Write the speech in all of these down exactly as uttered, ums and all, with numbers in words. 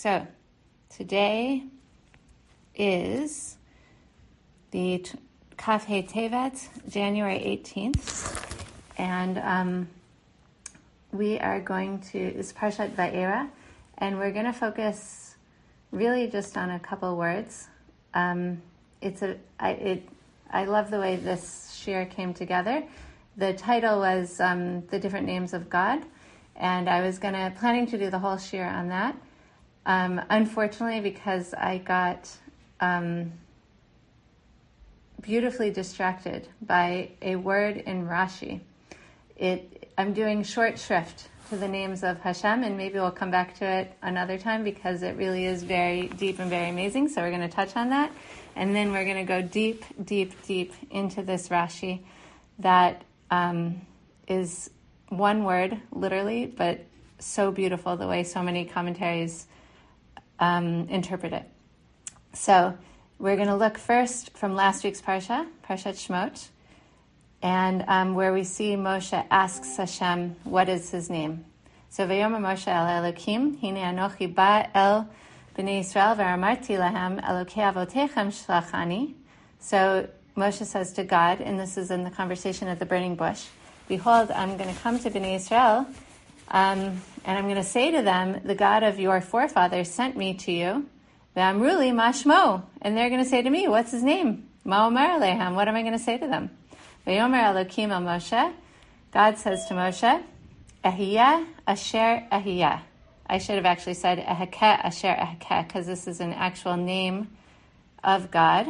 So, today is the t- Kaf He Tevet, January eighteenth, and um, we are going to, it's Parshat Va'era, and we're going to focus really just on a couple words. Um, it's a, I, it, I love the way this shir came together. The title was um, The Different Names of God, and I was gonna planning to do the whole shir on that. Um, unfortunately, because I got um, beautifully distracted by a word in Rashi. It, I'm doing short shrift to the names of Hashem, and maybe we'll come back to it another time because it really is very deep and very amazing. So we're going to touch on that, and then we're going to go deep, deep, deep into this Rashi that um, is one word, literally, but so beautiful the way so many commentaries um, interpret it. So we're going to look first from last week's Parsha, Parshat Shemot, and um, where we see Moshe asks Hashem, what is his name? So, Vayomer Moshe el Elokim, Hine Anochi ba el Bnei Yisrael, v'amarti lahem Elokei avotechem shlachani. So, Moshe says to God, and this is in the conversation at the burning bush, behold, I'm going to come to Bnei Yisrael, um, and I'm going to say to them, the God of your forefathers sent me to you, v'amruli mashmo, and they're going to say to me, what's his name? Ma omer alehem, what am I going to say to them? Vayomer Elokim el Moshe, God says to Moshe, Ehiyah asher ehiyah. I should have actually said Ehekeh asher ehekeh, because this is an actual name of God.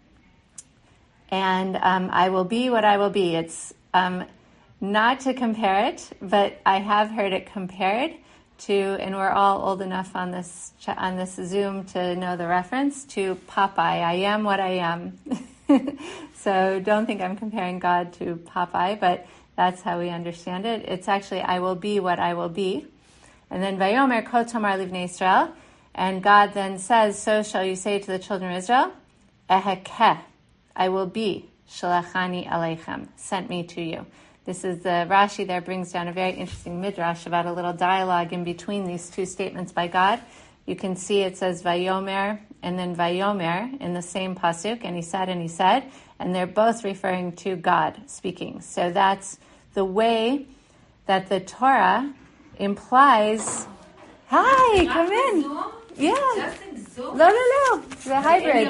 And um, I will be what I will be. It's um, not to compare it, but I have heard it compared to, and we're all old enough on this on this Zoom to know the reference, to Popeye. I am what I am. So don't think I'm comparing God to Popeye, but that's how we understand it. It's actually, I will be what I will be. And then Vayomer Ko Tomar Livnei Israel, and God then says, so shall you say to the children of Israel, Ehekeh, I will be, Shalachani Aleichem, sent me to you. This is the Rashi there brings down a very interesting midrash about a little dialogue in between these two statements by God. You can see it says Vayomer and then Vayomer in the same pasuk, and he said and he said, and they're both referring to God speaking. So that's the way that the Torah implies. Hi, come in. Yeah. No, no, no. The hybrid.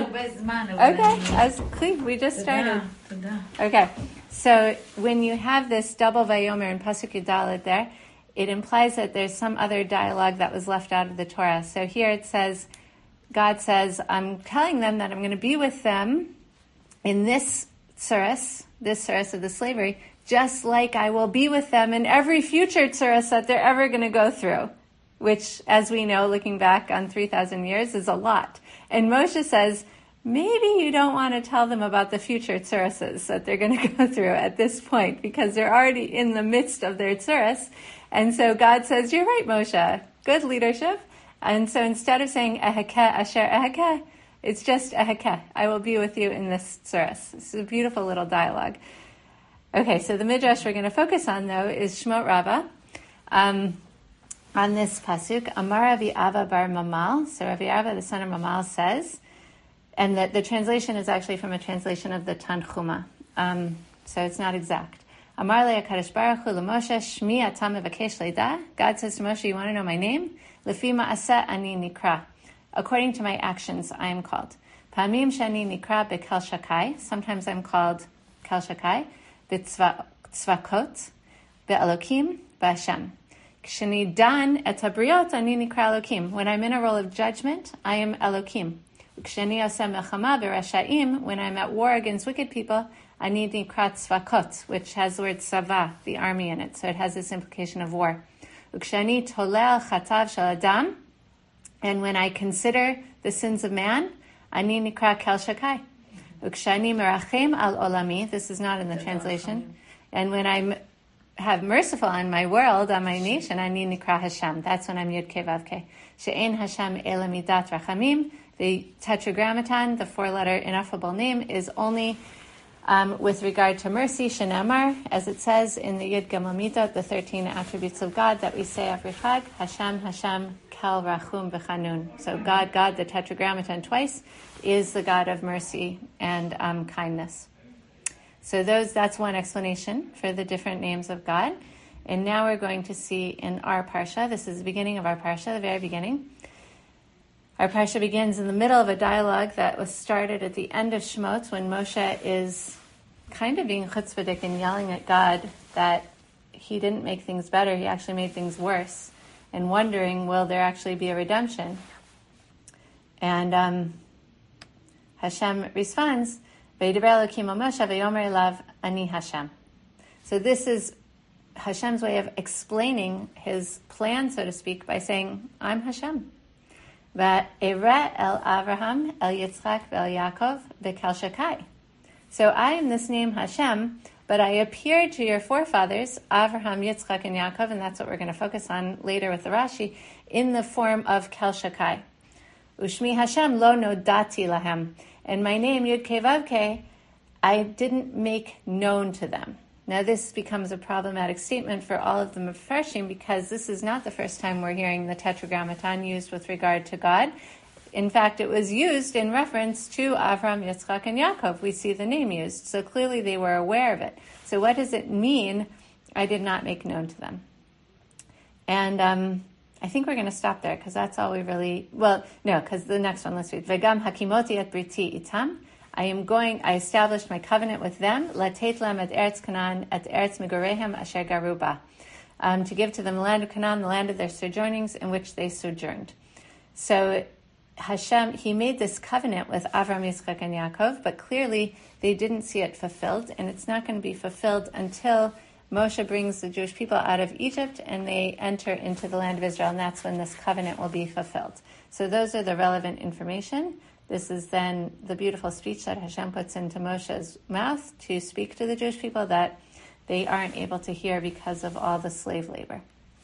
Okay, as we just started. Okay, so when you have this double Vayomer and pasuk Yudalet there, it implies that there's some other dialogue that was left out of the Torah. So here it says, God says, I'm telling them that I'm going to be with them in this tsuras, this tsuras of the slavery, just like I will be with them in every future tsuras that they're ever going to go through, which, as we know, looking back on three thousand years, is a lot. And Moshe says, maybe you don't want to tell them about the future tsurasas that they're going to go through at this point, because they're already in the midst of their tsuras. And so God says, you're right, Moshe. Good leadership. And so instead of saying, Ehekeh asher ehekeh, it's just Ehekeh. I will be with you in this tsuras. This is a beautiful little dialogue. Okay, so the midrash we're going to focus on, though, is Shemot Rabbah. Um, on this pasuk, Amar Ravi Ava bar Mamal. So Ravi Ava, the son of Mamal, says, and the, the translation is actually from a translation of the Tanchuma. Um, so it's not exact. Amar le HaKadosh Baruch Hu l'Moshe Shmi atam mevakesh leida. God says to Moshe, you want to know my name? Lefi ma'aseh ani nikra. According to my actions, I am called. Pamim shani nikra bekel shakai. Sometimes I'm called kel shakai. Betzvakot. Be'elokim. Be'Hashem. Kshani dan et habriot ani nikra Elokim. When I'm in a role of judgment, I am Elokim. Kshani asem mechama be'rashaim. When I'm at war against wicked people, ani nikra tzvakot, which has the word sava, the army, in it. So it has this implication of war. Ukshani tolel chatav shel adam. And when I consider the sins of man, ani nikra kel shakai. Ukshani merachem al olami. This is not in the translation. And when I have merciful on my world, on my nation, ani nikra Hashem. That's when I'm Yud Kei Vav Kei. She'en Hashem elamidat rachamim. The tetragrammaton, the four-letter ineffable name, is only um, with regard to mercy, Shenamar, as it says in the Yud Gimel Midot, the thirteen attributes of God that we say every Chag, Hashem, Hashem, Kel Rachum V'Chanun. So God, God, the Tetragrammaton twice, is the God of mercy and um, kindness. So those that's one explanation for the different names of God. And now we're going to see in our Parsha, this is the beginning of our Parsha, the very beginning. Our Parsha begins in the middle of a dialogue that was started at the end of Shemot, when Moshe is kind of being chutzpahdik and yelling at God that he didn't make things better, he actually made things worse, and wondering, will there actually be a redemption? And um, Hashem responds, V'yidaber Elokim el Moshe v'yomer elav ani Hashem. So this is Hashem's way of explaining his plan, so to speak, by saying, I'm Hashem. Va'ereh el Avraham, el Yitzchak, ve'el Yaakov, v'kel Shakai. So I am this name Hashem, but I appeared to your forefathers, Avraham, Yitzchak, and Yaakov, and that's what we're going to focus on later with the Rashi, in the form of Kel Shakai. Ushmi Hashem lo nodati lahem. And my name, Yud Kei Vav Kei, I didn't make known to them. Now this becomes a problematic statement for all of the Mefarshim, because this is not the first time we're hearing the Tetragrammaton used with regard to God. In fact, it was used in reference to Avram, Yitzchak, and Yaakov. We see the name used. So clearly they were aware of it. So what does it mean, I did not make known to them? And um, I think we're going to stop there, because that's all we really... Well, no, because the next one, let's read. Vegam hakimoti et briti itam. I am going, I established my covenant with them, latet lam et eretz Canaan, et eretz megorehem asher garuba, um, to give to them the land of Canaan, the land of their sojournings, in which they sojourned. So Hashem, he made this covenant with Avram, Yitzchak, and Yaakov, but clearly they didn't see it fulfilled, and it's not going to be fulfilled until Moshe brings the Jewish people out of Egypt and they enter into the land of Israel, and that's when this covenant will be fulfilled. So those are the relevant information. This is then the beautiful speech that Hashem puts into Moshe's mouth to speak to the Jewish people that they aren't able to hear because of all the slave labor.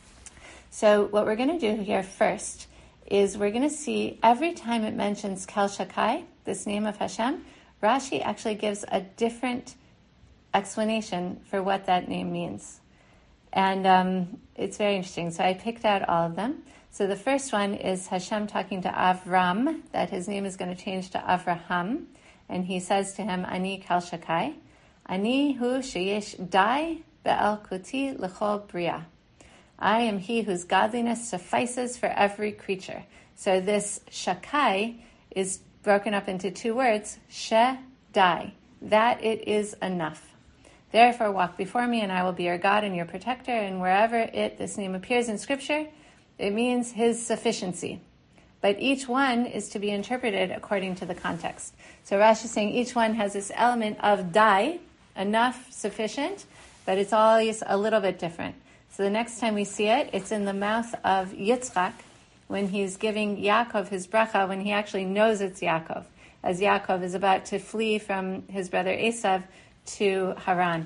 So what we're going to do here first is we're going to see every time it mentions Kel Shakai, this name of Hashem, Rashi actually gives a different explanation for what that name means. And um, it's very interesting. So I picked out all of them. So the first one is Hashem talking to Avram, that his name is going to change to Avraham. And he says to him, Ani Kel Shakai, Ani hu sheyesh dai be'el kuti l'chol bria. I am he whose godliness suffices for every creature. So this Shakai is broken up into two words, she, dai, that it is enough. Therefore walk before me, and I will be your God and your protector. And wherever it, this name appears in Scripture, it means his sufficiency. But each one is to be interpreted according to the context. So Rashi is saying each one has this element of dai, enough, sufficient, but it's always a little bit different. So the next time we see it, it's in the mouth of Yitzchak, when he's giving Yaakov his bracha, when he actually knows it's Yaakov, as Yaakov is about to flee from his brother Esav to Haran.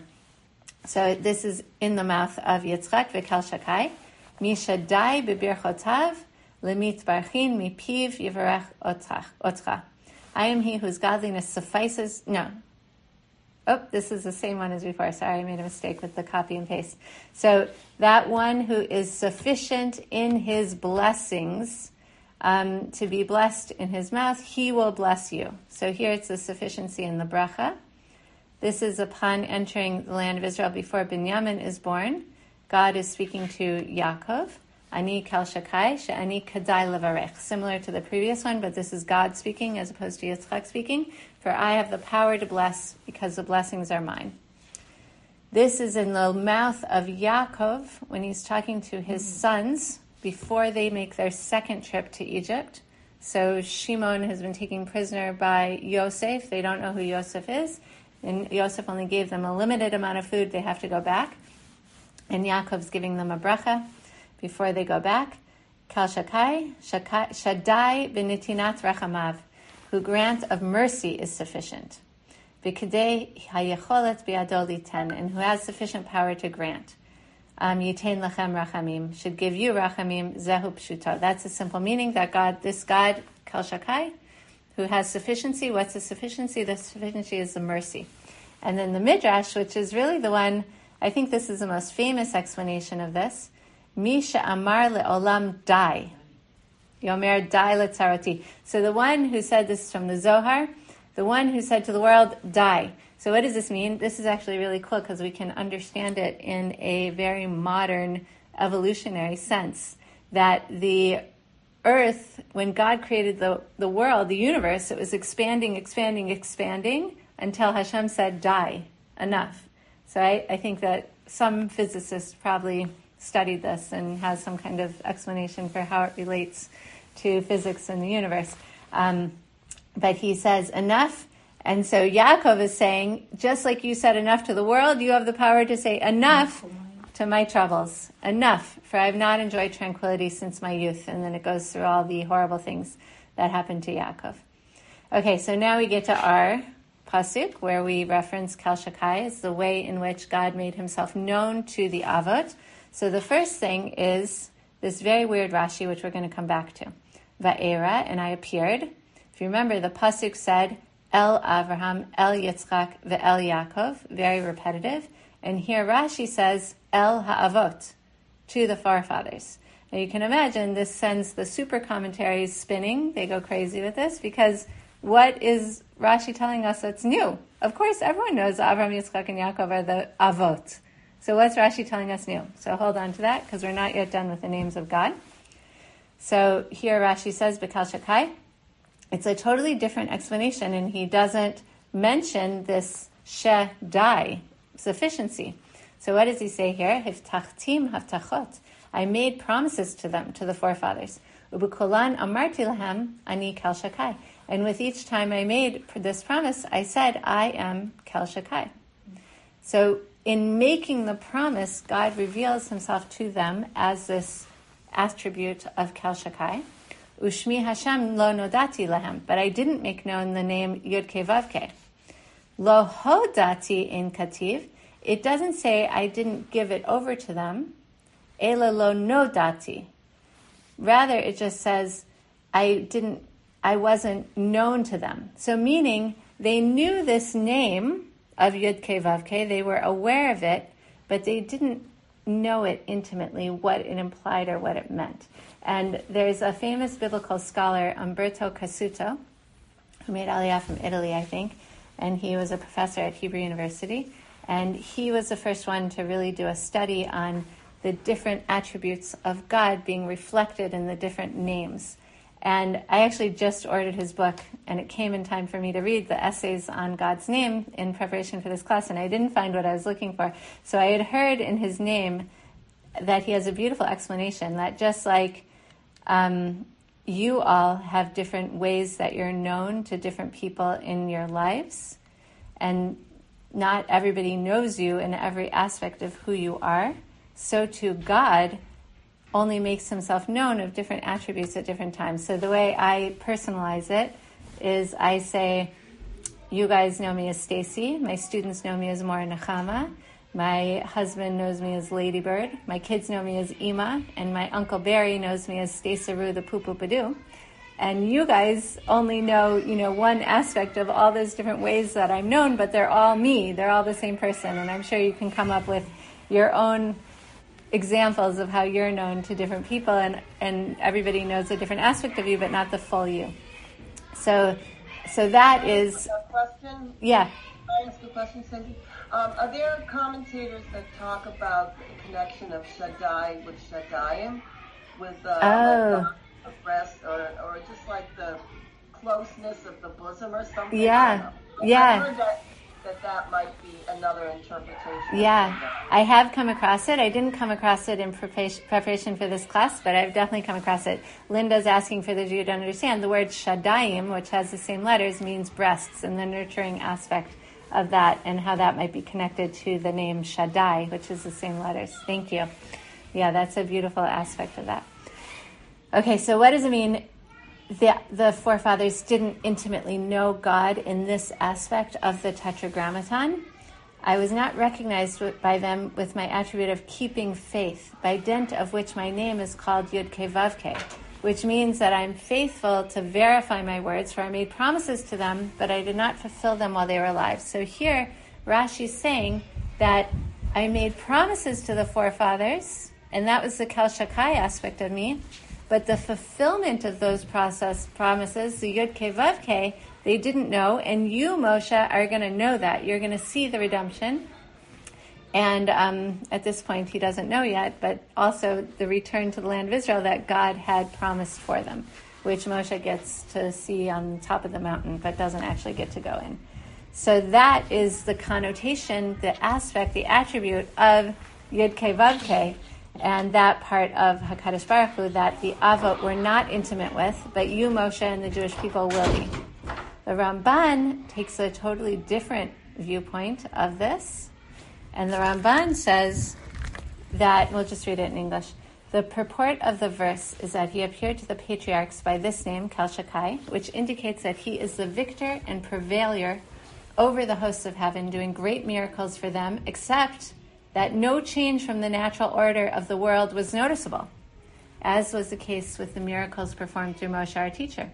So this is in the mouth of Yitzchak, v'kel Shakai. Misha dai b'birchotav, lemit barchin mipiv yivarech otcha. I am he whose godliness suffices... No. Oh, this is the same one as before. Sorry, I made a mistake with the copy and paste. So that one who is sufficient in his blessings, um, to be blessed in his mouth, he will bless you. So here it's the sufficiency in the bracha. This is upon entering the land of Israel before Binyamin is born. God is speaking to Yaakov. Ani Kel Shakai, she'ani kadai levarech. Similar to the previous one, but this is God speaking as opposed to Yitzchak speaking. For I have the power to bless, because the blessings are mine. This is in the mouth of Yaakov when he's talking to his sons before they make their second trip to Egypt. So Shimon has been taken prisoner by Yosef. They don't know who Yosef is. And Yosef only gave them a limited amount of food. They have to go back. And Yaakov's giving them a bracha before they go back. Kel Shakai, Shaddai b'nitinat rachamav, who grant of mercy is sufficient. V'kedei hayecholet bi'ado liten, and who has sufficient power to grant. Um, Yitain lachem rachamim, should give you rachamim, zehu pshuto. That's a simple meaning, that God, this God, Kel Shakai, who has sufficiency. What's the sufficiency? The sufficiency is the mercy. And then the Midrash, which is really the one, I think this is the most famous explanation of this. Mi she'amar le'olam dai. Yomer dai letzaroti. So the one who said this is from the Zohar, the one who said to the world, die. So what does this mean? This is actually really cool because we can understand it in a very modern evolutionary sense. That the earth, when God created the, the world, the universe, it was expanding, expanding, expanding until Hashem said, die, enough. So I, I think that some physicists probably studied this and has some kind of explanation for how it relates to physics in the universe. Um, but he says, enough. And so Yaakov is saying, just like you said enough to the world, you have the power to say enough to my troubles. Enough, for I have not enjoyed tranquility since my youth. And then it goes through all the horrible things that happened to Yaakov. Okay, so now we get to our pasuk, where we reference Kel Shakai as the way in which God made himself known to the Avot. So the first thing is this very weird Rashi, which we're going to come back to. Va'era, and I appeared. If you remember, the pasuk said, El Avraham, El Yitzchak, ve'el Yaakov, very repetitive. And here Rashi says, El Ha'avot, to the forefathers. Now you can imagine this sends the super commentaries spinning. They go crazy with this because what is Rashi telling us that's new? Of course, everyone knows Avraham, Yitzchak, and Yaakov are the Avot. So what's Rashi telling us new? So hold on to that because we're not yet done with the names of God. So here Rashi says, Bekal Shakai. It's a totally different explanation, and he doesn't mention this Shedai, sufficiency. So what does he say here? Hiftachtim haftachot. I made promises to them, to the forefathers. Ubukolan amarti lahem ani Kel Shakai. And with each time I made this promise, I said, I am Kel Shakai. So in making the promise, God reveals himself to them as this attribute of Kel Shakai. Ushmi Hashem lo nodati lahem. But I didn't make known the name Yud Kei Vav Kei. Lo hodati in kativ. It doesn't say I didn't give it over to them. Ela lo nodati. Rather, it just says I didn't, I wasn't known to them. So meaning they knew this name of Yud Kei Vav Kei. They were aware of it, but they didn't know it intimately, what it implied or what it meant. And there's a famous biblical scholar, Umberto Cassuto, who made Aliyah from Italy, I think, and he was a professor at Hebrew University. And he was the first one to really do a study on the different attributes of God being reflected in the different names. And I actually just ordered his book, and it came in time for me to read the essays on God's name in preparation for this class, and I didn't find what I was looking for. So I had heard in his name that he has a beautiful explanation, that just like um, you all have different ways that you're known to different people in your lives, and not everybody knows you in every aspect of who you are, so too God only makes himself known of different attributes at different times. So the way I personalize it is I say, you guys know me as Stacy, my students know me as Mora Nechama, my husband knows me as Ladybird, my kids know me as Ima, and my Uncle Barry knows me as Staceru the Poo-Poo-Padoo. And you guys only know, you know, one aspect of all those different ways that I'm known, but they're all me. They're all the same person. And I'm sure you can come up with your own examples of how you're known to different people, and, and everybody knows a different aspect of you, but not the full you. So so that is... A question? Yeah. Can I ask a question, Cindy? Um, are there commentators that talk about the connection of Shaddai with Shaddayim? With uh, oh. like the breast, or, or just like the closeness of the bosom or something? Yeah. I Yeah. I've heard that, that that might be another interpretation. Yeah, I have come across it. I didn't come across it in preparation for this class, but I've definitely come across it. Linda's asking for the Jew to understand the word Shaddayim, which has the same letters, means breasts, and the nurturing aspect of that, and how that might be connected to the name Shaddai, which is the same letters. Thank you. Yeah, that's a beautiful aspect of that. Okay, so what does it mean? The, the forefathers didn't intimately know God in this aspect of the Tetragrammaton. I was not recognized by them with my attribute of keeping faith, by dint of which my name is called Yud Kei Vav Kei, which means that I'm faithful to verify my words, for I made promises to them, but I did not fulfill them while they were alive. So here, Rashi's saying that I made promises to the forefathers, and that was the Kel Shakai aspect of me, but the fulfillment of those process promises, the Yud Kei Vav Kei, they didn't know, and you, Moshe, are going to know that. You're going to see the redemption. And um, at this point, he doesn't know yet, but also the return to the land of Israel that God had promised for them, which Moshe gets to see on top of the mountain, but doesn't actually get to go in. So that is the connotation, the aspect, the attribute of Yud Kei Vav Kei, and that part of HaKadosh Baruch Hu that the Avot were not intimate with, but you, Moshe, and the Jewish people will be. The Ramban takes a totally different viewpoint of this, and the Ramban says that, we'll just read it in English, the purport of the verse is that he appeared to the patriarchs by this name, Kel Shakai, which indicates that he is the victor and purveyor over the hosts of heaven, doing great miracles for them, except that no change from the natural order of the world was noticeable, as was the case with the miracles performed through Moshe, our teacher.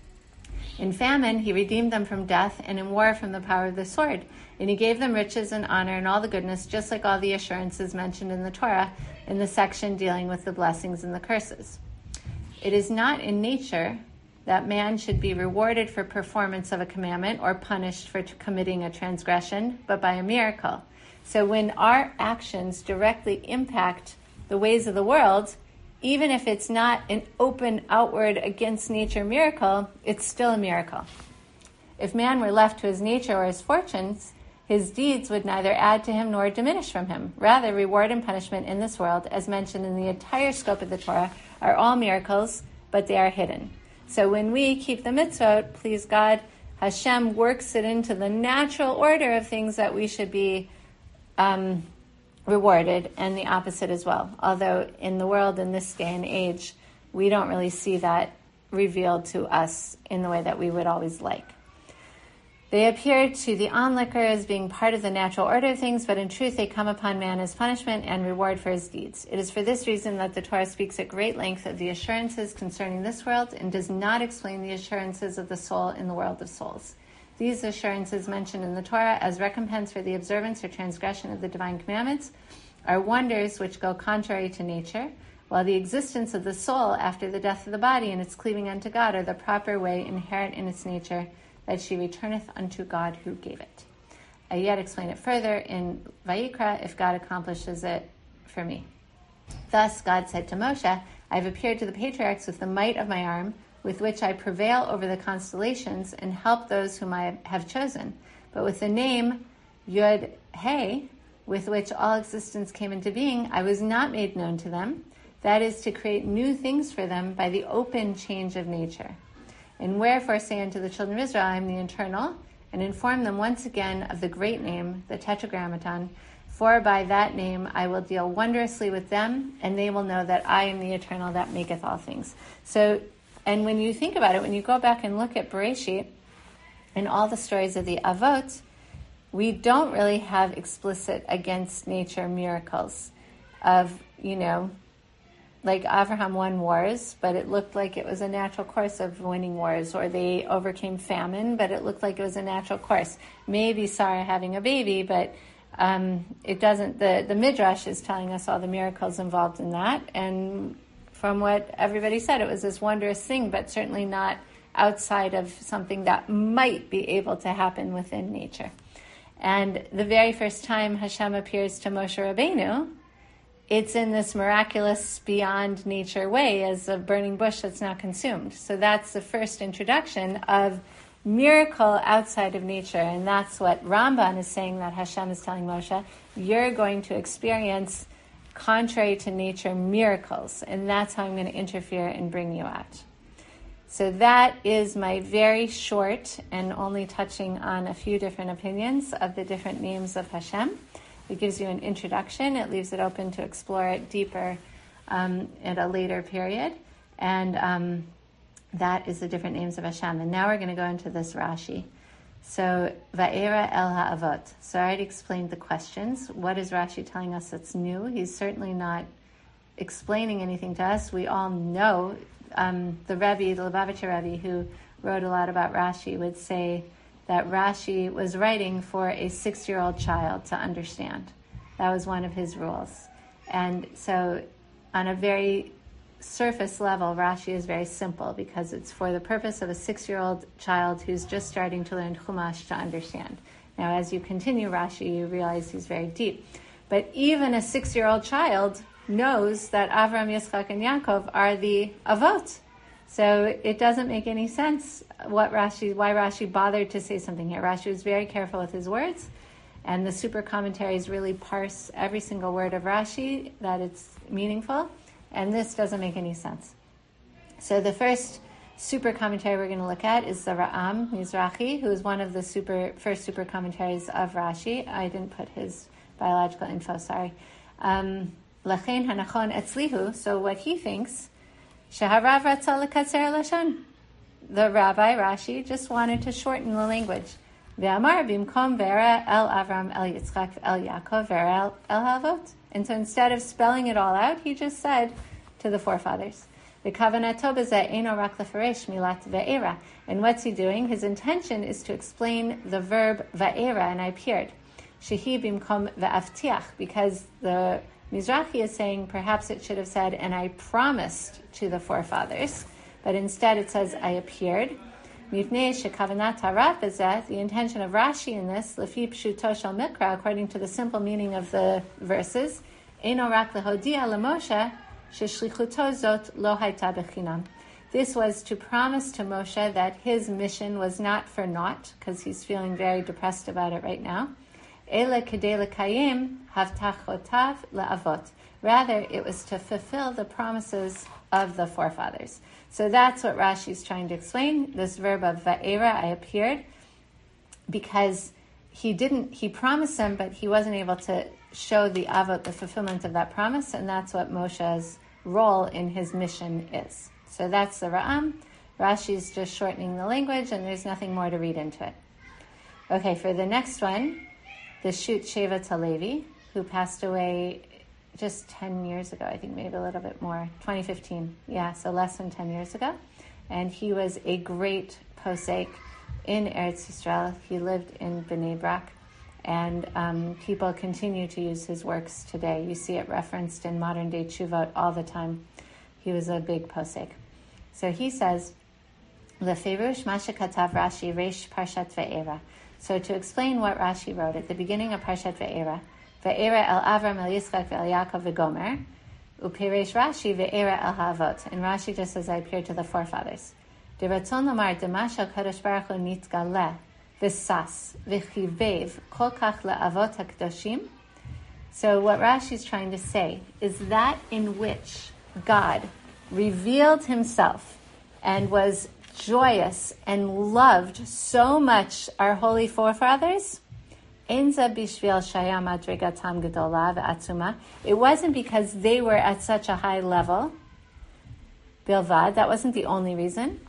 In famine, he redeemed them from death, and in war from the power of the sword. And he gave them riches and honor and all the goodness, just like all the assurances mentioned in the Torah, in the section dealing with the blessings and the curses. It is not in nature that man should be rewarded for performance of a commandment or punished for t- committing a transgression, but by a miracle. So when our actions directly impact the ways of the world, even if it's not an open outward against nature miracle, it's still a miracle. If man were left to his nature or his fortunes, his deeds would neither add to him nor diminish from him. Rather, reward and punishment in this world, as mentioned in the entire scope of the Torah, are all miracles, but they are hidden. So when we keep the mitzvot, please God, Hashem works it into the natural order of things that we should be um, rewarded, and the opposite as well. Although in the world in this day and age, we don't really see that revealed to us in the way that we would always like. They appear to the onlooker as being part of the natural order of things, but in truth they come upon man as punishment and reward for his deeds. It is for this reason that the Torah speaks at great length of the assurances concerning this world and does not explain the assurances of the soul in the world of souls. These assurances mentioned in the Torah as recompense for the observance or transgression of the divine commandments are wonders which go contrary to nature, while the existence of the soul after the death of the body and its cleaving unto God are the proper way inherent in its nature, that she returneth unto God who gave it. I yet explain it further in Vayikra, if God accomplishes it for me. Thus God said to Moshe, I have appeared to the patriarchs with the might of my arm, with which I prevail over the constellations and help those whom I have chosen. But with the name Yud He, with which all existence came into being, I was not made known to them. That is, to create new things for them by the open change of nature. And wherefore say unto the children of Israel, I am the eternal, and inform them once again of the great name, the Tetragrammaton, for by that name I will deal wondrously with them, and they will know that I am the eternal that maketh all things. So, and when you think about it, when you go back and look at Bereshit, and all the stories of the Avot, we don't really have explicit against nature miracles of, you know, like Abraham won wars, but it looked like it was a natural course of winning wars, or they overcame famine, but it looked like it was a natural course. Maybe Sarah having a baby, but um, it doesn't, the, the Midrash is telling us all the miracles involved in that, and from what everybody said, it was this wondrous thing, but certainly not outside of something that might be able to happen within nature. And the very first time Hashem appears to Moshe Rabbeinu, it's in this miraculous beyond nature way as a burning bush that's not consumed. So that's the first introduction of miracle outside of nature. And that's what Ramban is saying that Hashem is telling Moshe. You're going to experience contrary to nature miracles. And that's how I'm going to interfere and bring you out. So that is my very short and only touching on a few different opinions of the different names of Hashem. It gives you an introduction. It leaves it open to explore it deeper um, at a later period. And um, that is the different names of Hashem. And now we're going to go into this Rashi. So, Va'era el ha'avot. So I already explained the questions. What is Rashi telling us that's new? He's certainly not explaining anything to us. We all know um, the Rebbe, the Lubavitcher Rebbe, who wrote a lot about Rashi, would say that Rashi was writing for a six-year-old child to understand. That was one of his rules. And so on a very surface level, Rashi is very simple because it's for the purpose of a six-year-old child who's just starting to learn Chumash to understand. Now, as you continue Rashi, you realize he's very deep. But even a six-year-old child knows that Avram, Yitzchak, and Yaakov are the Avot. So it doesn't make any sense what Rashi, why Rashi bothered to say something here. Rashi was very careful with his words, and the super commentaries really parse every single word of Rashi, that it's meaningful, and this doesn't make any sense. So the first super commentary we're going to look at is the Ra'am Mizrahi, who is one of the super first super commentaries of Rashi. I didn't put his biological info, sorry. Um, Lachein hanachon etzlihu, so what he thinks, sheharav ratzah lekatzer lashon. The rabbi, Rashi, just wanted to shorten the language. Ve'amar bimkom vera el Avram el Yitzchak el Yaakov vera el Havot. And so instead of spelling it all out, he just said to the forefathers. V'kavanato b'zeh eino rak lefaresh milat ve'era. And what's he doing? His intention is to explain the verb ve'era, and I appeared. Shehi bimkom ve'avtiach, because the Mizrahi is saying perhaps it should have said, and I promised to the forefathers, but instead it says, I appeared. Mivnei shekavanat harav bezeh, the intention of Rashi in this, lefi pshuto shel mikra, according to the simple meaning of the verses, eino rak lehodia leMoshe sheshlichuto zot lo hayta bechinam. This was to promise to Moshe that his mission was not for naught, because he's feeling very depressed about it right now. Ele kedei lekayim havtachotav leavot. Rather, it was to fulfill the promises of the forefathers. So that's what Rashi is trying to explain, this verb of va'era, I appeared, because he didn't, he promised them, but he wasn't able to show the avot, the fulfillment of that promise, and that's what Moshe's role in his mission is. So that's the Ra'am. Rashi's just shortening the language, and there's nothing more to read into it. Okay, for the next one, the Shut Shevat Halevi, who passed away just ten years ago, I think maybe a little bit more, twenty fifteen, yeah, so less than ten years ago. And he was a great posek in Eretz Yisrael. He lived in Bnei Brak, and um, people continue to use his works today. You see it referenced in modern day Tshuvot all the time. He was a big posek. So he says, Leferush Masha Katav Rashi Reish Parshat Ve'era. So to explain what Rashi wrote at the beginning of Parshat Ve'era, Ve'era el Avram el Yitzchak el Yaakov v'Gomer, upiresh Rashi Ve'era el Havot. And Rashi just says, I appeared to the forefathers. D'ratzon lomar demasha Kadosh Baruch Hu nitgaleh v'sas v'chivev kol kach le'avot ha'kedoshim. So what Rashi is trying to say is that in which God revealed himself and was joyous and loved so much our holy forefathers, it wasn't because they were at such a high level, bilvad, that wasn't the only reason.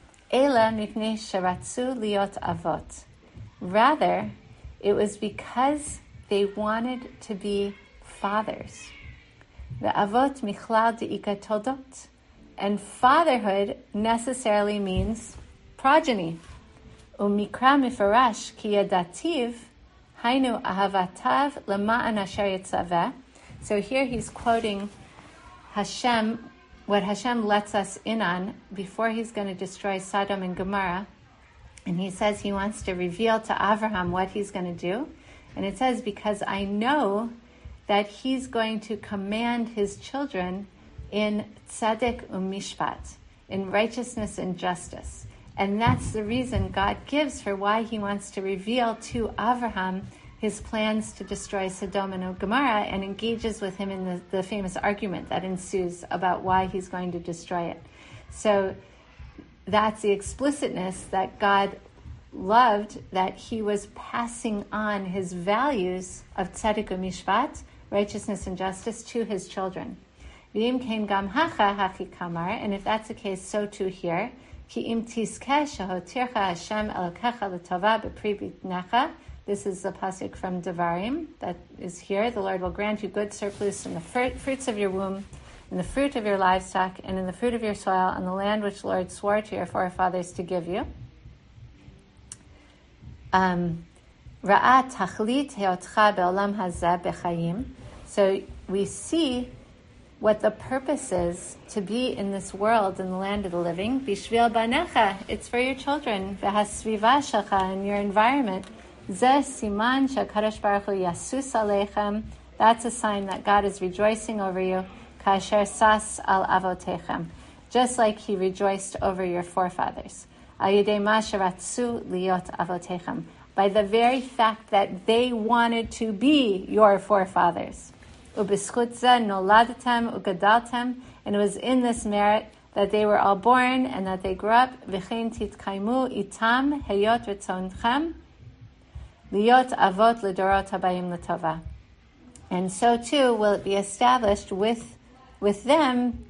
Rather, it was because they wanted to be fathers. The avot michlal deika todot. And fatherhood necessarily means progeny. Umikra mifarash ki yadativ hainu ahavatav lema'an asher yitzaveh. So here he's quoting Hashem, what Hashem lets us in on before he's going to destroy Sodom and Gomorrah. And he says he wants to reveal to Abraham what he's going to do. And it says, because I know that he's going to command his children in tzedek umishpat, in righteousness and justice. And that's the reason God gives for why he wants to reveal to Avraham his plans to destroy Sodom and Gomorrah, and engages with him in the, the famous argument that ensues about why he's going to destroy it. So that's the explicitness that God loved, that he was passing on his values of tzedek umishpat, righteousness and justice, to his children. And if that's the case, so too here. This is the pasuk from Devarim that is here. The Lord will grant you good surplus in the fruits of your womb, in the fruit of your livestock, and in the fruit of your soil, on the land which the Lord swore to your forefathers to give you. Um, so we see what the purpose is to be in this world, in the land of the living. Bishvil banecha, it's for your children. V'hasviva shecha, and your environment. Zeh siman shekadosh baruch hu yasus aleichem. That's a sign that God is rejoicing over you. Kasher sas al avotechem, just like He rejoiced over your forefathers. Al yedei ma sheratzu liot avotechem, by the very fact that they wanted to be your forefathers. Ubischut zeh noladatem ugadaltem, and it was in this merit that they were all born and that they grew up. V'chein titkaimu itam heyot retzonchem liot avot ledorot habayim letova. And so too will it be established with with them,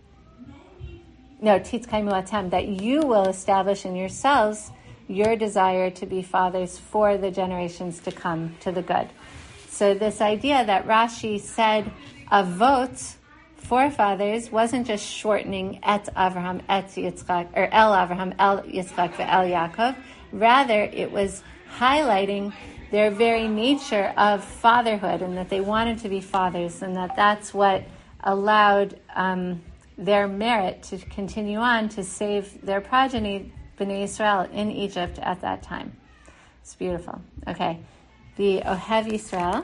no, titkaimu atem, that you will establish in yourselves your desire to be fathers for the generations to come, to the good. So this idea that Rashi said avot, forefathers, wasn't just shortening et Avraham, et Yitzchak, or el Avraham, el Yitzchak, el Yaakov. Rather, it was highlighting their very nature of fatherhood, and that they wanted to be fathers, and that that's what allowed um, their merit to continue on to save their progeny, Bnei Israel, in Egypt at that time. It's beautiful. Okay. The Ohev Yisrael,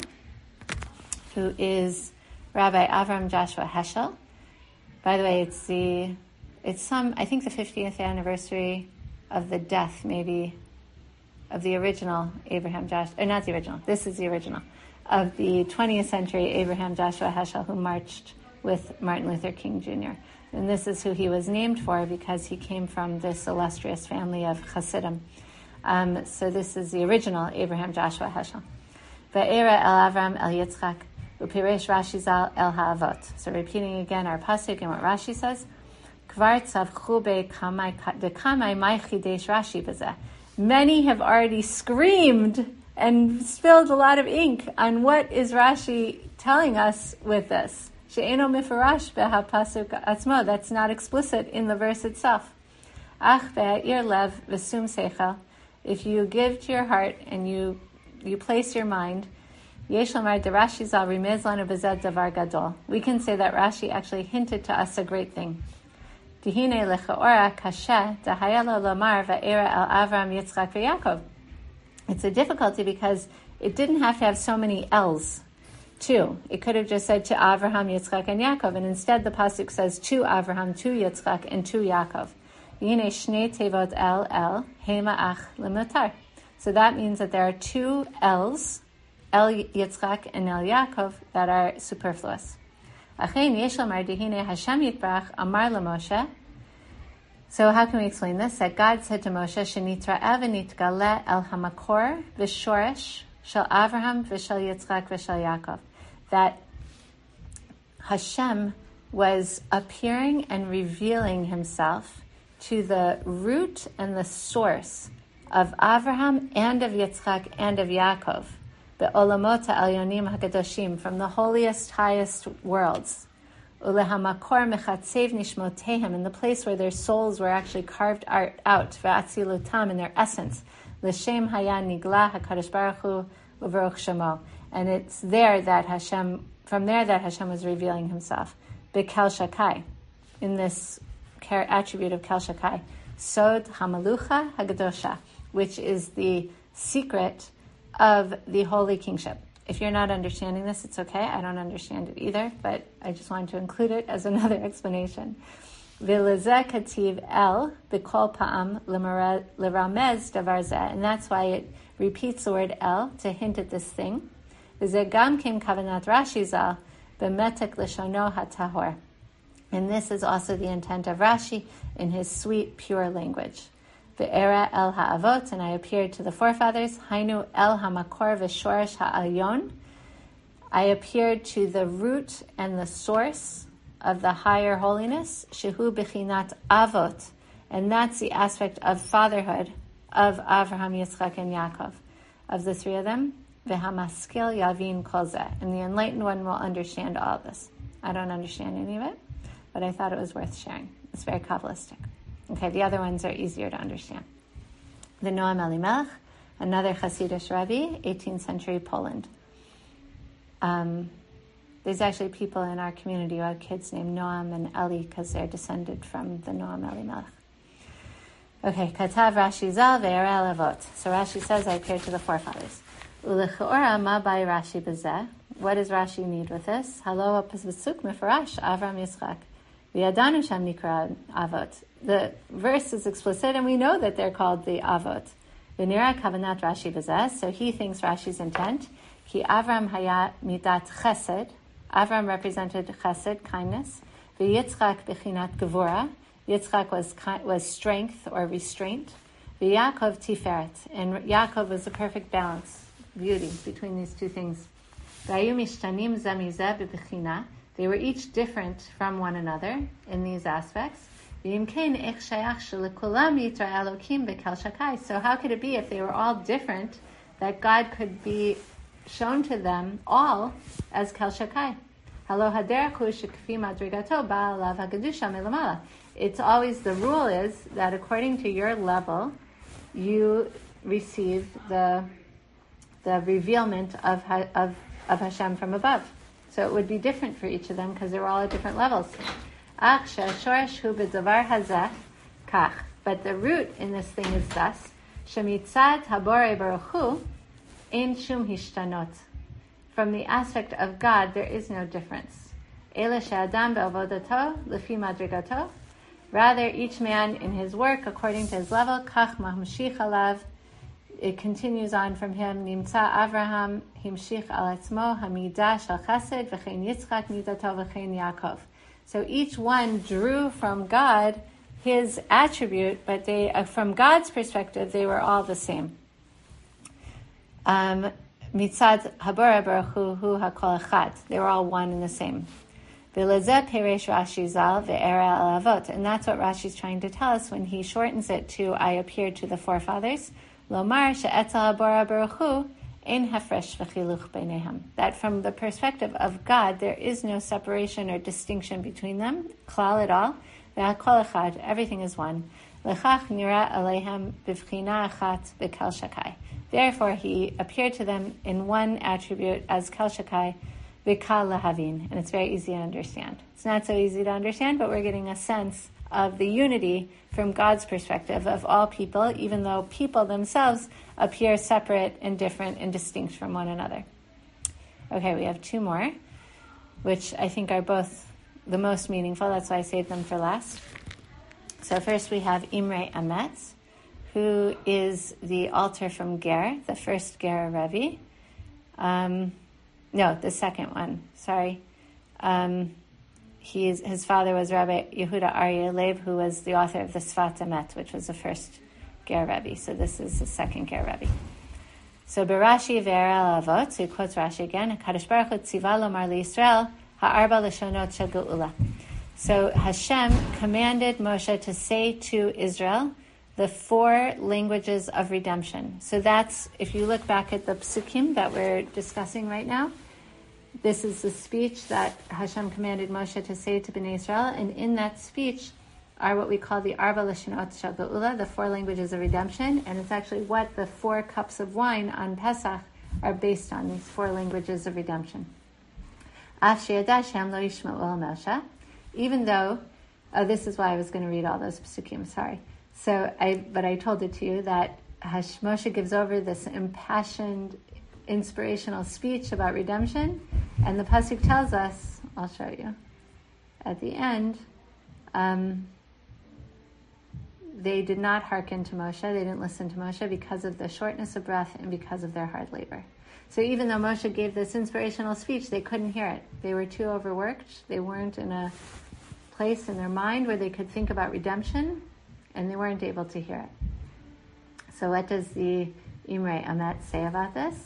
who is Rabbi Avram Joshua Heschel. By the way, it's the, it's some, I think the fiftieth anniversary of the death, maybe, of the original Abraham Joshua, or not the original, this is the original, of the twentieth century Abraham Joshua Heschel, who marched with Martin Luther King Junior And this is who he was named for, because he came from this illustrious family of Hasidim. Um, so this is the original Abraham Joshua Heschel. Ve'era el Avram el Yitzchak, u'piresh Rashi zal el ha'avot. So repeating again our pasuk and what Rashi says, Kvar tzavchu be'kamai dekamai mai chidesh Rashi b'zeh. Many have already screamed and spilled a lot of ink on what is Rashi telling us with this. She'eno mifarash beha pasuk atzmo. That's not explicit in the verse itself. Ach be'ir lev v'sum seichel. If you give to your heart and you you place your mind, yesh lamar de Rashi zal rimez lanu b'zeh davar gadol. We can say that Rashi actually hinted to us a great thing. Dihine lechaora kashe dahayalo lamar ve'era el Avram Yitzchak ve'Yakov. It's a difficulty because it didn't have to have so many L's, too. It could have just said to Avraham, Yitzchak, and Yaakov, and instead the pasuk says to Avraham, to Yitzchak, and to Yaakov. Yine shnei tevot el el hema ach lemutar. So that means that there are two L's, El Yitzchak and El Yaakov, that are superfluous. Achein yesh lomar dihine Hashem yitbarach amar leMoshe. So how can we explain this? That God said to Moshe, Shenitra v'nitgale el hamakor v'shoresh shel Avraham v'shel Yitzchak v'shel Yaakov. That Hashem was appearing and revealing Himself to the root and the source of Avraham and of Yitzchak and of Yaakov, the Olamot Elyonim HaKadoshim, from the holiest, highest worlds. Ulehamakor mechatzev nishmotehem, in the place where their souls were actually carved out, ve'atzilutam, in their essence. L'shem haya nigla HaKadosh Baruch Hu u'Baruch Shemo. And it's there that Hashem, from there that Hashem was revealing Himself. Bekel Shakai, in this attribute of Kel Shakai. Sod Hamalucha Hagadosha, which is the secret of the holy kingship. If you're not understanding this, it's okay. I don't understand it either, but I just wanted to include it as another explanation. V'lezeh kativ el b'kol pa'am l'ramez davar zeh, and that's why it repeats the word el to hint at this thing. V'zeh gam kim kavanat Rashi zal b'metek l'shono hatahor, and this is also the intent of Rashi in his sweet, pure language. Ve'era el ha'avot, and I appeared to the forefathers. Hainu el hamakor v'shoresh ha'alyon. I appeared to the root and the source of the higher holiness. Shehu b'chinat avot, and that's the aspect of fatherhood of Avraham, Yitzchak, and Yaakov, of the three of them. V'hamaskil yavin kol zeh, and the enlightened one will understand all of this. I don't understand any of it, but I thought it was worth sharing. It's very Kabbalistic. Okay, the other ones are easier to understand. The Noam Elimelech, another Hasidic Rebbe, eighteenth century Poland. Um, there's actually people in our community who have kids named Noam and Eli because they're descended from the Noam Elimelech. Okay, Katav Rashi Zal ve'ereh avot. So Rashi says, I appeared to the forefathers. Ulecheora ma bai Rashi bezeh. What does Rashi need with this? Halo pasuk mefarash Avram Yitzchak. V'yadanu sham nikra avot. The verse is explicit, and we know that they're called the avot. V'nira kavanat Rashi bezeh. So he thinks Rashi's intent. Ki Avram haya midat chesed. Avram represented chesed, kindness. V'yitzchak bechinat gevura. Yitzchak was was strength or restraint. V'Yaakov tiferet. And Yaakov was the perfect balance, beauty between these two things. V'ayu mishtanim ze mizeh b'bechina. They were each different from one another in these aspects. V'im kein ech shayach shelekulam yitra Elokim b'kel shakai. So how could it be if they were all different that God could be shown to them all as Kel Shakai? Halo haderach hu shekfi madrigato ba'alav hagedusha milamala. It's always, the rule is that according to your level, you receive the the revealment of of of Hashem from above. So it would be different for each of them because they were all at different levels. Ach she'ashoresh hu b'davar hazeh kach. But the root in this thing is thus: shemitzad habore baruch hu ein shum hishtanot. From the aspect of God, there is no difference. Ele she'adam be'avodato lefi madrigato. Rather, each man in his work, according to his level, kach mahmshich alav, it continues on from him. Nimtza Avraham himshich al etzmo hamidah shel chesed v'chein Yitzchak midato v'chein Yaakov. So each one drew from God his attribute, but they, uh, from God's perspective, they were all the same. Um, Mitzad habora baruch hu hu hakol echad. They were all one and the same. V'lezeh peresh Rashi zal ve'era al avot. And that's what Rashi's trying to tell us when he shortens it to I appeared to the forefathers. Lomar she'etzel habora baruch hu ein hefresh v'chiluch beinehem. That from the perspective of God, there is no separation or distinction between them, klal at all. Ve'akol echad, everything is one. Lechach nira aleihem b'vchina achat b'kel shakai. Therefore, he appeared to them in one attribute as Kel Shakai, V'kal lahavin, and it's very easy to understand. It's not so easy to understand, but we're getting a sense of the unity from God's perspective of all people, even though people themselves appear separate and different and distinct from one another. Okay, we have two more, which I think are both the most meaningful. That's why I saved them for last. So first we have Imre Emetz, who is the altar from Ger, the first Ger Rebbe. Um, no, the second one, sorry. Um, he is, his father was Rabbi Yehuda Aryeh Leib, who was the author of the Sfat Emet, which was the first Ger Rebbe. So this is the second Ger Rebbe. So Berashi ve'era avot, so he quotes Rashi again, HaKadosh Baruch Hu tziva lomar liYisrael ha'arba lashonot shel geula. So Hashem commanded Moshe to say to Israel the four languages of redemption. So that's, if you look back at the psukim that we're discussing right now, this is the speech that Hashem commanded Moshe to say to Bnei Israel, and in that speech are what we call the Arba Lashonot Shel Geula, the four languages of redemption, and it's actually what the four cups of wine on Pesach are based on, these four languages of redemption. Af she'yada Hashem lo yishma'u el Moshe, even though, oh, this is why I was going to read all those psukim, sorry. So, I, but I told it to you that Hash, Moshe gives over this impassioned, inspirational speech about redemption, and the pasuk tells us, I'll show you, at the end, um, they did not hearken to Moshe, they didn't listen to Moshe because of the shortness of breath and because of their hard labor. So even though Moshe gave this inspirational speech, they couldn't hear it. They were too overworked, they weren't in a place in their mind where they could think about redemption, and they weren't able to hear it. So what does the Imre Emet say about this?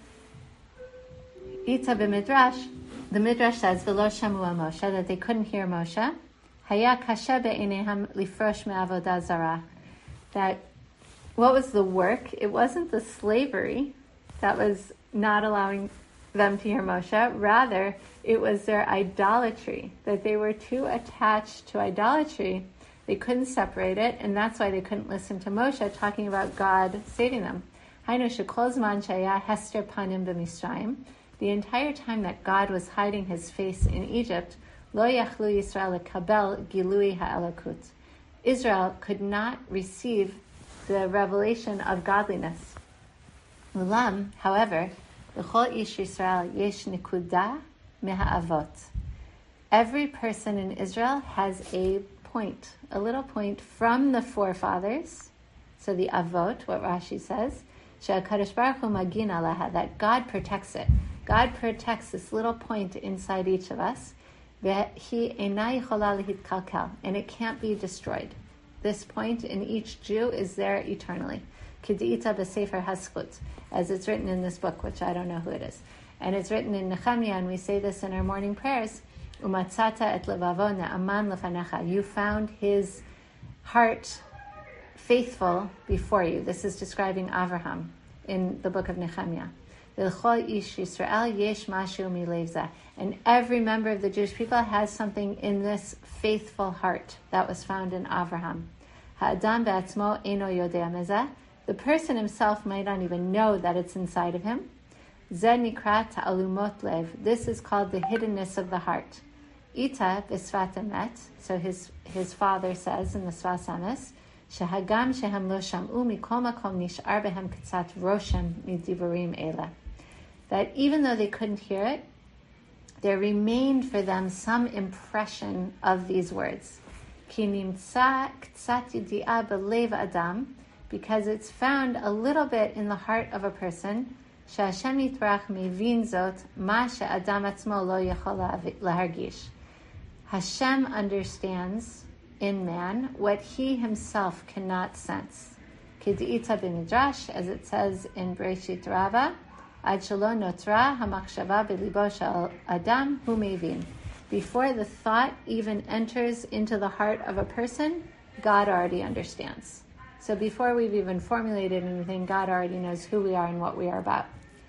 Itza b'midrash, the midrash says, V'lo shamu Moshe, that they couldn't hear Moshe. Haya kashe be'eineham lifrosh me'avodah zarah. That, what was the work? It wasn't the slavery that was not allowing them to hear Moshe. Rather, it was their idolatry, that they were too attached to idolatry. They couldn't separate it, and that's why they couldn't listen to Moshe talking about God saving them. Hainu shekol zman shaya hester panim b'Mitzrayim, The entire time that God was hiding his face in Egypt, Lo yachlu Yisrael lekabel gilui ha'elokut. Israel could not receive the revelation of godliness. Ulam, however, l'chol ish Yisrael yesh nikuda meha'avot. Every person in Israel has a point, a little point from the forefathers. So the avot, what Rashi says, she'HaKadosh Baruch Hu magin alaha, that God protects it. God protects this little point inside each of us. Vehi einai chola lehitkalkel, and it can't be destroyed. This point in each Jew is there eternally. K'di'ita b'sefer haskut, as it's written in this book, which I don't know who it is. And it's written in Nehemiah, and we say this in our morning prayers, Umatzata et levavo ne'aman lefanecha. You found his heart faithful before you. This is describing Avraham in the book of Nehemiah. L'chol ish Yisrael yesh mashu milevza. And every member of the Jewish people has something in this faithful heart that was found in Avraham. Ha'adam be'atzmo eno yodea mezeh. The person himself might not even know that it's inside of him. Zeh nikra ta'alumot lev. This is called the hiddenness of the heart. Ita b'svat emet. So his his father says in the Sfas Emes, shehagam shehem lo sham'u mikol makom nish'ar behem katzat roshem midivurim ele. That even though they couldn't hear it, there remained for them some impression of these words. Ki nimtza ktzat yidi'ah b'lev adam, because it's found a little bit in the heart of a person. She'Hashem yitbarach mevin zot ma she'adam atzmo lo yachol lahargish. Hashem understands in man what he himself cannot sense. K'di'ita b'midrash, as it says in Bereshit Rava, ad shelo notra hamachshava b'libo shel adam hu mevin. Before the thought even enters into the heart of a person, God already understands. So before we've even formulated anything, God already knows who we are and what we are about.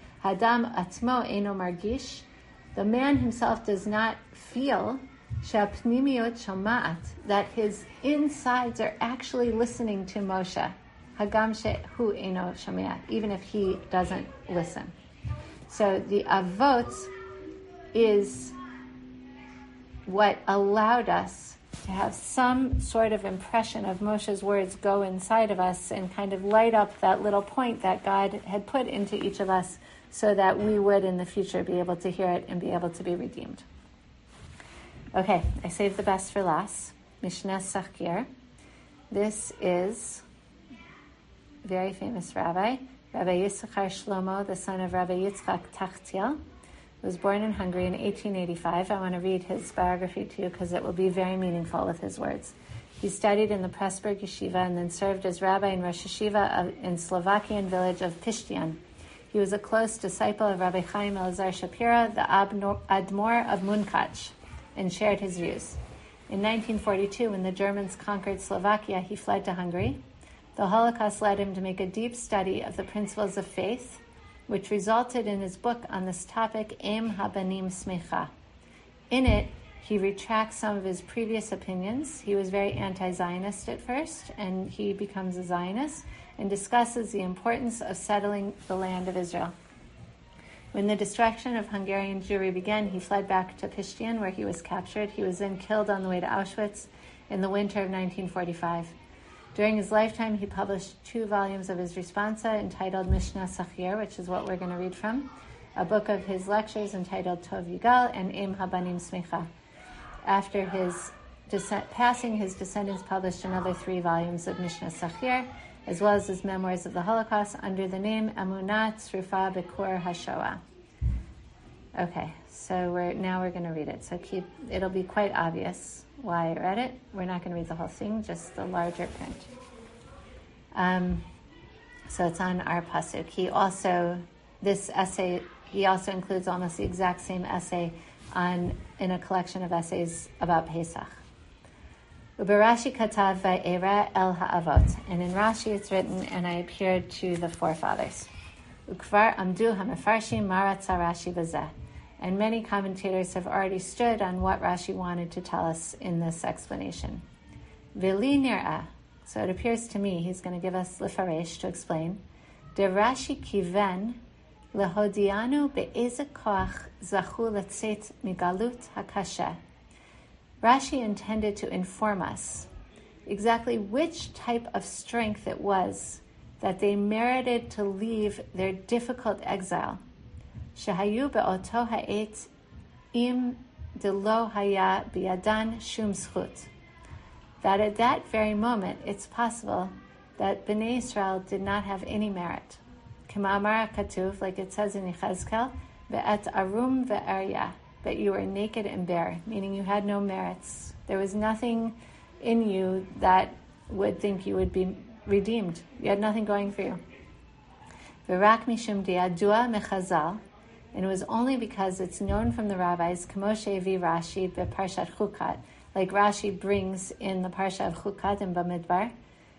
Hadam atzmo eno margish. The man himself does not feel she'apnimiot shoma'at, that his insides are actually listening to Moshe. Hagam she'hu eno shomea, even if he doesn't listen. So the avot is what allowed us to have some sort of impression of Moshe's words go inside of us and kind of light up that little point that God had put into each of us so that we would in the future be able to hear it and be able to be redeemed. Okay, I saved the best for last. Mishnah Sachir. This is a very famous rabbi, Rabbi Yisachar Shlomo, the son of Rabbi Yitzchak Tachtiel, was born in Hungary in eighteen eighty-five. I want to read his biography to you because it will be very meaningful with his words. He studied in the Pressburg Yeshiva and then served as rabbi in Rosh Yeshiva in Slovakian village of Pishtian. He was a close disciple of Rabbi Chaim Elazar Shapira, the Admor of Munkach, and shared his views. In nineteen forty-two, when the Germans conquered Slovakia, he fled to Hungary. The Holocaust led him to make a deep study of the principles of faith, which resulted in his book on this topic, Em Habanim Smecha. In it, he retracts some of his previous opinions. He was very anti-Zionist at first, and he becomes a Zionist, and discusses the importance of settling the land of Israel. When the destruction of Hungarian Jewry began, he fled back to Pishtian, where he was captured. He was then killed on the way to Auschwitz in the winter of nineteen forty-five. During his lifetime, he published two volumes of his responsa entitled Mishnah Sachir, which is what we're going to read from, a book of his lectures entitled Tov Yigal, and Em Habanim Smecha. After his descent, passing, his descendants published another three volumes of Mishnah Sachir, as well as his memoirs of the Holocaust under the name Amunat Tzrufa B'Kor HaShoah. Okay, so we're now we're going to read it. So keep it'll be quite obvious why I read it. We're not going to read the whole thing, just the larger print. Um, so it's on our pasuk. He also this essay he also includes almost the exact same essay on in a collection of essays about Pesach. Uberashi katav va'era el ha'avot, and in Rashi it's written, and I appeared to the forefathers. Ukvar amdu hamafarshim maratza Rashi bazeh, and many commentators have already stood on what Rashi wanted to tell us in this explanation. Vili nir'ah, so it appears to me he's going to give us lifaresh to explain. De Rashi kiven Lehodianu be'eze koach zachu letzet migalut hakasha. Rashi intended to inform us exactly which type of strength it was that they merited to leave their difficult exile. Shehayu be'oto ha'et im delo haya biyadan shum zchut. That at that very moment, it's possible that Bnei Israel did not have any merit. K'ma'amar katuv, like it says in Yechezkel, ve'et arum ve'erya, that you were naked and bare, meaning you had no merits. There was nothing in you that would think you would be redeemed. You had nothing going for you. V'rak mishum di'adua mechazal, and it was only because it's known from the rabbis, k'mo she'evi Rashi beParshat Chukat, like Rashi brings in the Parsha of Chukat in Bamidbar,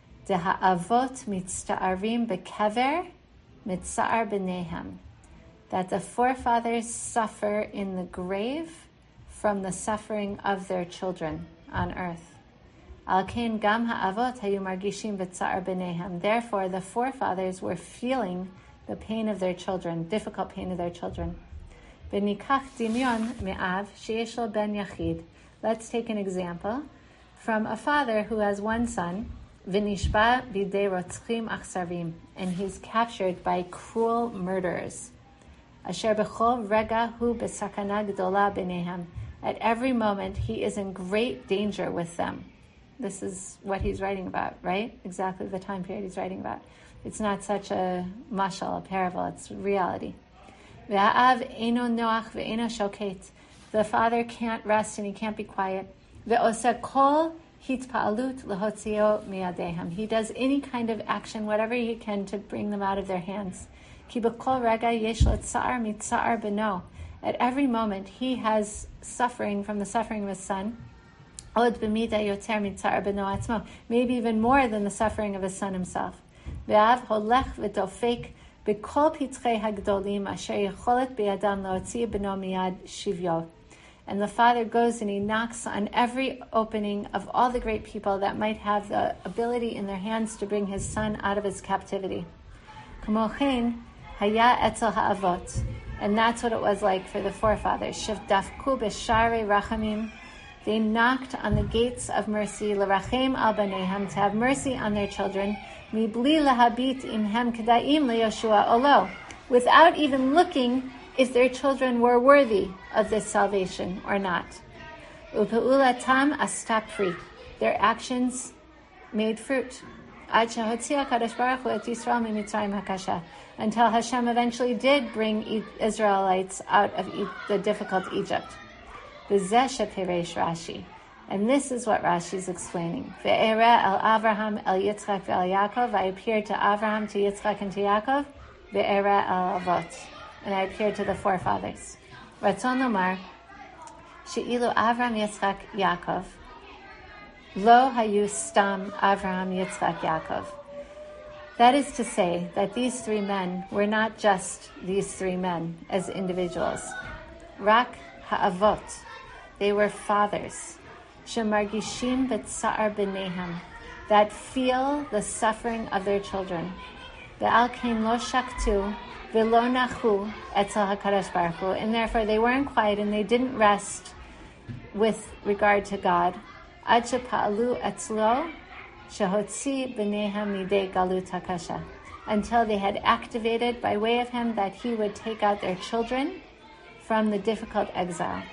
Deha'avot mitzta'arim bekever mitza'ar b'nehem, that the forefathers suffer in the grave from the suffering of their children on earth. Al kein gam ha'avot hayu margishim b'tza'ar b'nehem. Therefore, the forefathers were feeling the pain of their children, difficult pain of their children. V'nikach dimyon me'av sheyesh lo ben yachid. Let's take an example from a father who has one son, v'nishba bidei rotzchim achsarim, and he's captured by cruel murderers. Asher b'chol rega hu b'sakana gdola b'nehem. At every moment, he is in great danger with them. This is what he's writing about, right? Exactly the time period he's writing about. It's not such a mashal, a parable, it's reality. Ve'a'av eino noach ve'eino shoket. The father can't rest and he can't be quiet. Ve'oseh kol hitpa'alut lehotzio miyadehem. He does any kind of action, whatever he can, to bring them out of their hands. Ki b'kol rega yesh lo tsa'ar mitza'ar beno. At every moment, he has suffering from the suffering of his son. Od b'mida yoter mitza'ar beno atzmo. Maybe even more than the suffering of his son himself. Ve'av holech v'dofek b'kol pitzchei hagdolim asher yecholet b'yadam leotzi beno miyad shivyo. And the father goes and he knocks on every opening of all the great people that might have the ability in their hands to bring his son out of his captivity. K'mochen haya etzel ha'avot. And that's what it was like for the forefathers. Shivdafku b'sharei rachamim. They knocked on the gates of mercy, l'rachem al banehem, to have mercy on their children, mibli lahabit imhem kedaim leYoshua olo, without even looking if their children were worthy of this salvation or not. Upe'ulatam astapri, their actions made fruit. Ad shehotzia Kadosh Baruch Hu et Yisrael mimitzrayim hakasha, until Hashem eventually did bring Israelites out of the difficult Egypt. V'zeh shepiresh Rashi, and this is what Rashi is explaining. Ve'era el Avraham el Yitzchak ve'el Yaakov, I appeared to Avraham, to Yitzchak, and to Yaakov. Ve'era el Avot, and I appeared to the forefathers. Ratzon lomar she'ilu Avraham Yitzchak Yaakov lo hayu stam Avraham Yitzchak Yaakov. That is to say that these three men were not just these three men as individuals. Rak ha'avot, they were fathers. Shemargishim b'tsa'ar b'nehem, that feel the suffering of their children. Ve'al kein lo shaktu ve'lo nachu etzel HaKadosh Baruch Hu, and therefore they weren't quiet and they didn't rest with regard to God. Ad shepa'alu etzlo shehotzi b'nehem midei galut hakasha, until they had activated by way of him that he would take out their children from the difficult exile.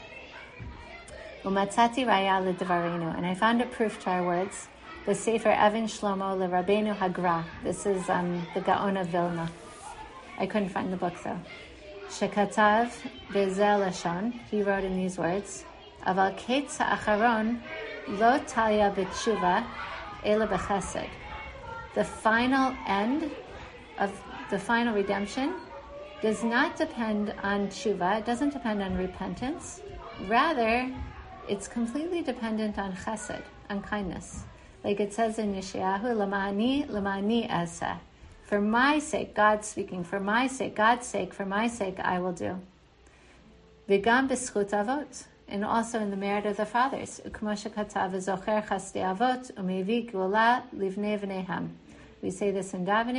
Umatzati raya l'dvarenu, and I found a proof to our words. The Sefer Evan Shlomo l'Rabbeinu Hagra. This is um, the Gaon of Vilna. I couldn't find the book though. Shekatav bezel lashon, he wrote in these words, Aval ketz ha'acharon lo talya b'tshuva ela b'chesed. The final end of the final redemption does not depend on tshuva. It doesn't depend on repentance. Rather, it's completely dependent on chesed, on kindness. Like it says in Yeshayahu, Lamani, Lamani Aseh. For my sake, God speaking, for my sake, God's sake, for my sake, I will do. V'gam b'schut avot, and also in the merit of the fathers. Ukmo shekatav v'zocher chasdei avot umevi gula livnei v'neham. We say this in davening.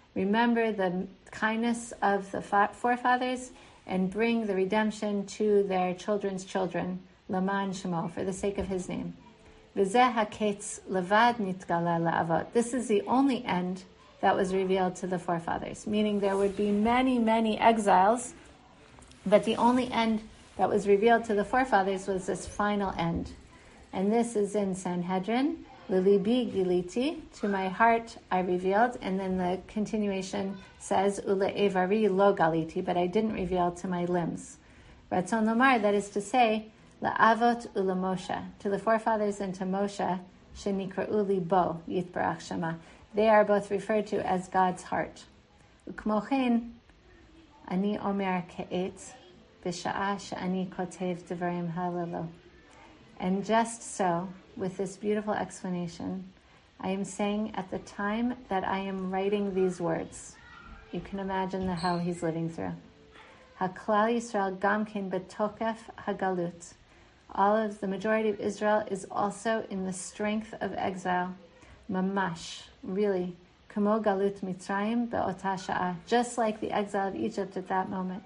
remember the kindness of the forefathers, and bring the redemption to their children's children, Laman Shemo, for the sake of his name. V'zeh haketz levad nitgala la'avot. This is the only end that was revealed to the forefathers, meaning there would be many, many exiles, but the only end that was revealed to the forefathers was this final end. And this is in Sanhedrin, Lilibi giliti, to my heart I revealed, and then the continuation says, Ule evari lo galiti, but I didn't reveal to my limbs. Ratzon lomar, that is to say, la'avot ule Moshe, to the forefathers and to Moshe, shenikra'u libo yitbarach shema. They are both referred to as God's heart. Ukmochen, ani omer ke'et, b'sha'a she'ani kotev devarim halelo. And just so, with this beautiful explanation, I am saying at the time that I am writing these words. You can imagine the hell he's living through. HaKlal Yisrael gamkin betokef hagalut. All of the majority of Israel is also in the strength of exile. Mamash, really. Kamo galut Mitzrayim be'ota sha'ah. Just like the exile of Egypt at that moment.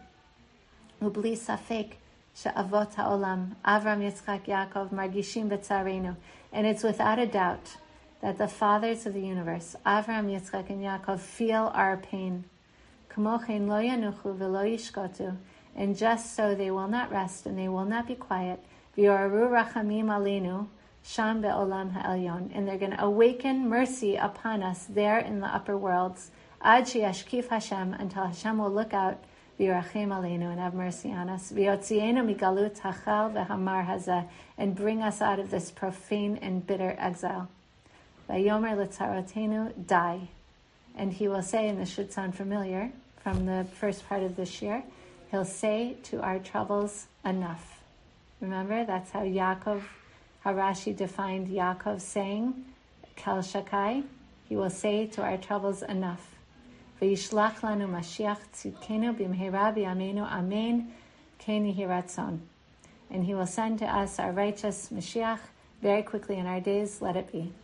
Ubli safek. She'avot ha'olam, Avram, Yitzchak, Yaakov, margishim b'tzarenu. And it's without a doubt that the fathers of the universe, Avram, Yitzchak, and Yaakov, feel our pain. K'mochen lo yanuchu v'lo yishkotu. And just so they will not rest and they will not be quiet. V'yoraru rachamim alinu, sham be'olam ha'elyon. And they're going to awaken mercy upon us there in the upper worlds. Ad she'yashkif Hashem, until Hashem will look out V'yirachem aleinu, and have mercy on us. V'yotzienu migalut hachal v'hamar hazeh, and bring us out of this profane and bitter exile. V'yomer l'tzarotenu, die. And he will say, and this should sound familiar from the first part of this year, he'll say to our troubles, enough. Remember, that's how Yaakov, how Rashi defined Yaakov saying, Kel Shakai, he will say to our troubles, enough. V'yishlach lanu Mashiach tzidkenu b'mheira b'yameinu amen ken yehi ratzon. And he will send to us our righteous Mashiach very quickly in our days, let it be.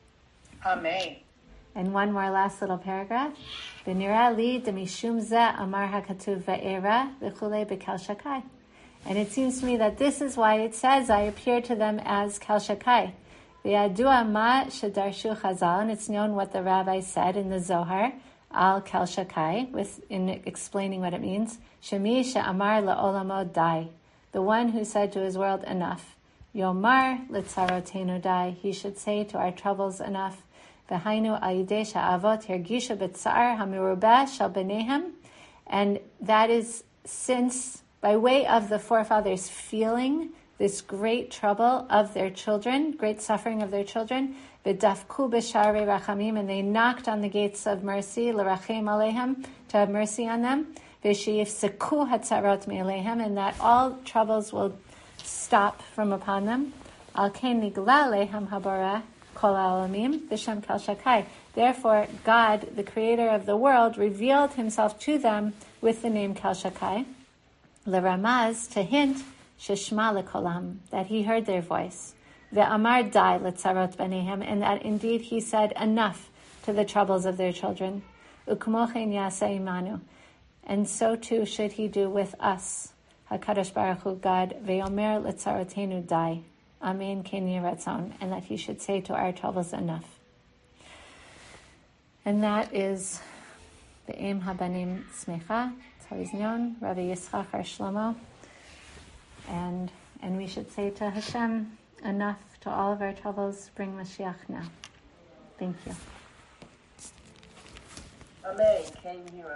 Amen. And one more last little paragraph. V'nira li demishum zeh amar hakatuv va'era v'chulei b'kel shakai. And it seems to me that this is why it says, I appear to them as Kel Shakai. V'yadua ma shedarshu chazal, and it's known what the rabbi said in the Zohar, Al Kel Shakai, with in explaining what it means. Shemi she'amar la'olamo dai, the one who said to his world, enough. Yomar litzarotenu dai, he should say to our troubles, enough. V'hainu ayidei she'avot hergishu b'tzar hamirubeh shel b'neihem, and that is since, by way of the forefathers feeling this great trouble of their children, great suffering of their children, v'dafku b'sharei rachamim, and they knocked on the gates of mercy, l'rachem alehem, to have mercy on them, v'sheyifseku hatzarot me'alehem, and that all troubles will stop from upon them. Al ken nigla alehem habara kol alamim b'shem Kel Shakai. Therefore, God, the creator of the world, revealed himself to them with the name Kel Shakai, l'ramaz, to hint, sheshma lekolam, that he heard their voice. Ve'amar dai letzarot b'neihem, and that indeed he said enough to the troubles of their children. Ukmochen yaseh imanu, and so too should he do with us. HaKadosh Baruch Hu, God, ve'omer letzarotenu dai, amen ken yehi ratzon, and that he should say to our troubles enough. And that is the Be'em Habanim Smecha, Tzaviznion, Rabbi Yitzchak Har Shlomo, and and we should say to Hashem, enough to all of our troubles, bring Mashiach now. Thank you. Amen. Came here.